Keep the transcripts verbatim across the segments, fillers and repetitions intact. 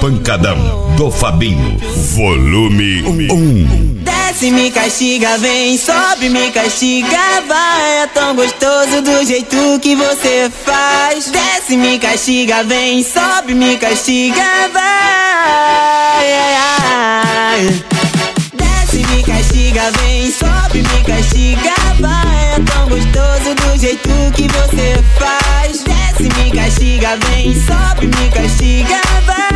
Pancadão do Fabinho, volume um. Desce, me castiga, vem, sobe, me castiga, vai. É tão gostoso do jeito que você faz. Desce, me castiga, vem, sobe, me castiga, vai. Desce, me castiga, vem, sobe, me castiga, vai. É tão gostoso do jeito que você faz. Desce, me castiga, vem, sobe, me castiga, vai.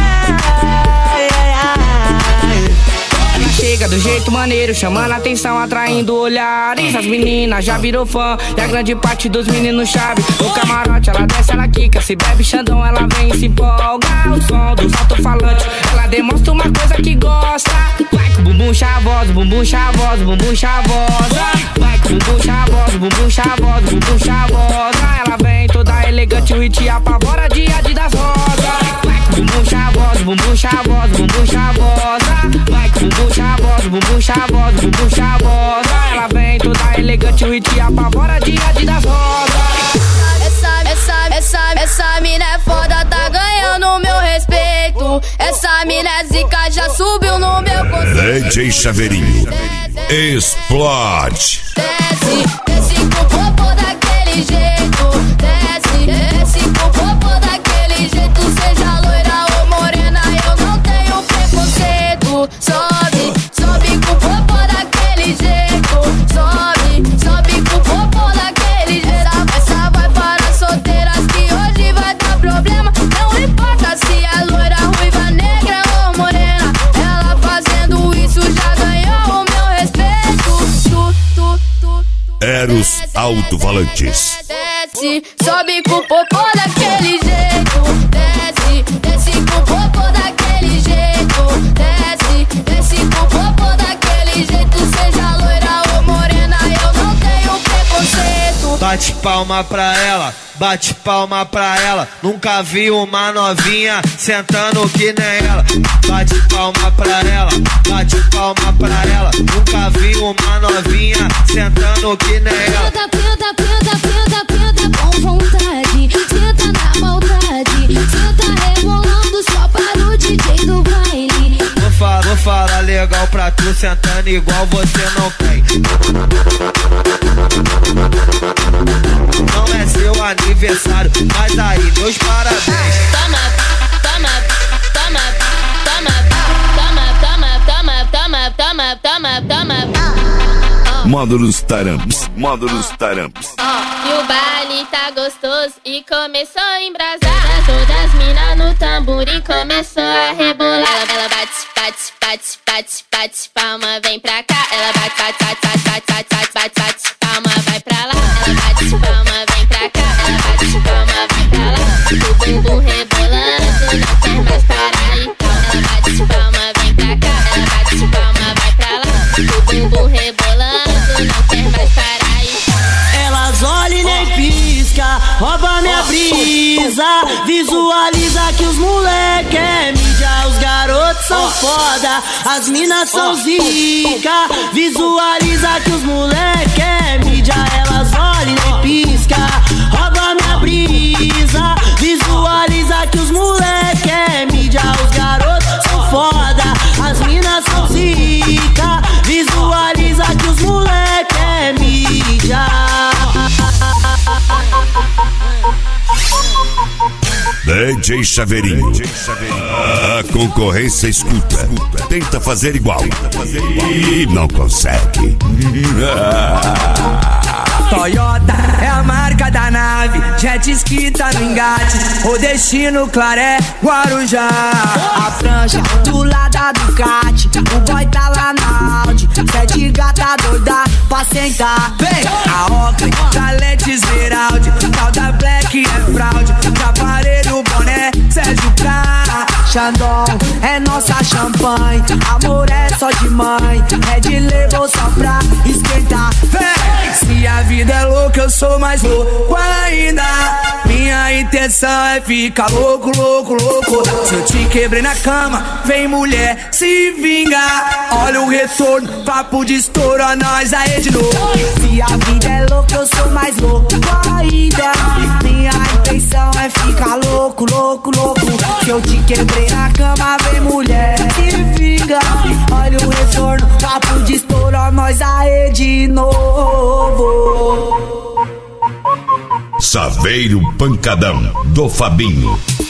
Ela chega do jeito maneiro, chamando a atenção, atraindo olhares. As meninas já virou fã e a grande parte dos meninos chave. No camarote ela desce, ela quica, se bebe Xandão, ela vem e se empolga. O som dos alto-falantes, ela demonstra uma coisa que gosta. Vai com o bumbum chavoso, bumbum chavoso, bumbum chavosa. Vai com o bumbum chavoso, bumbum chavoso, bumbum chavosa. Ela vem toda elegante, o hit apavora de Adidas rosa. Vai com o bumbum chavoso, bumbum chavoso, bumbum chavosa. Vai com o bumbum chavoso, bumbum chavoso, bumbum chavosa. Ela vem toda elegante, o hit apavora de Adidas rosa. Essa, essa, essa, essa mina é foda, tá ganhando meu respeito. Essa mina é zica, já subiu no meu conceito. D J Chaveirinho, explode. Desce, desce com o popô daquele jeito. Desce, desce com o popô daquele jeito. Seja loira ou morena, eu não tenho preconceito. Sobe, sobe com o popô daquele jeito. Sobe, sobe com o popô daquele jeito. Essa, essa vai para solteiras que hoje vai dar problema. Não importa se é loira, ruiva, negra ou morena. Ela fazendo isso já ganhou o meu respeito. Tu, tu, tu, tu. Eros Alto-Falantes. Desce, sobe com o popô daquele jeito. Desce, desce com o popô daquele jeito. Desce, desce com o popô daquele jeito. Seja loira ou morena, eu não tenho preconceito. Bate palma pra ela, bate palma pra ela. Nunca vi uma novinha sentando que nem ela. Bate palma pra ela, bate palma pra ela. Nunca vi uma novinha sentando que nem ela. Penta, penta, penta, penta, penta com vontade. Senta na maldade, senta rebolando só para o D J do baile. Vou falar, vou falar legal pra tu, sentando igual você não tem. Não é seu aniversário, mas aí meus parabéns. Toma, toma, toma, toma, toma, toma, toma, toma, toma, toma, toma. Módulos Taramps, módulos Taramps. E o baile tá gostoso e começou a embrasar. Todas as minas no tamborim começou a rebolar. Ela, ela bate, bate, bate, bate, bate palma, vem pra cá. Ela bate, bate, bate, bate, bate, bate, bate, bate palma, vai pra lá. Ela bate palma, vem pra cá. Ela bate palma, vem pra lá. O bumbum rebolando, não quer mais parar então. Ela bate palma, vem pra cá. Ela bate palma, vai pra lá. O bumbum rebolando, não quer mais parar então. Elas olham e nem pisca, rouba minha brisa. Visualiza que os moleque é mídia, os garotos são foda, as minas são zica. Visualiza que os moleque é mídia, elas olham e nem pisca, rouba minha brisa. Visualiza que os moleque é mídia, os garotos são foda, as minas são zica. Visualiza que os moleque é mídia. D J Chaveirinho, a concorrência escuta, tenta fazer igual e não consegue. Toyota é a marca da nave, jet ski tá no engate, o destino Claré, Guarujá. A prancha do lado da Ducati, o boy tá lá na Audi, sete gata doida pra sentar. Vem! A Oakley, Talete Esmeralda, tal da Black é fraude, de aparelho, boné, Sérgio K. Xandão é nossa champanhe, amor é só de mãe, é de label só pra esquentar. Vem! Se a vida é louca, eu sou mais louco ainda. Minha intenção é ficar louco, louco, louco. Se eu te quebrei na cama, vem mulher, se vinga. Olha o retorno, papo de estouro, a nós aí de novo. Se a vida é louca, eu sou mais louco ainda. Minha intenção é ficar louco, louco, louco. que eu te quebrei na cama, vem mulher, se vinga. Olha o retorno, papo de estouro, nós aê de novo. Saveiro Pancadão do Fabinho.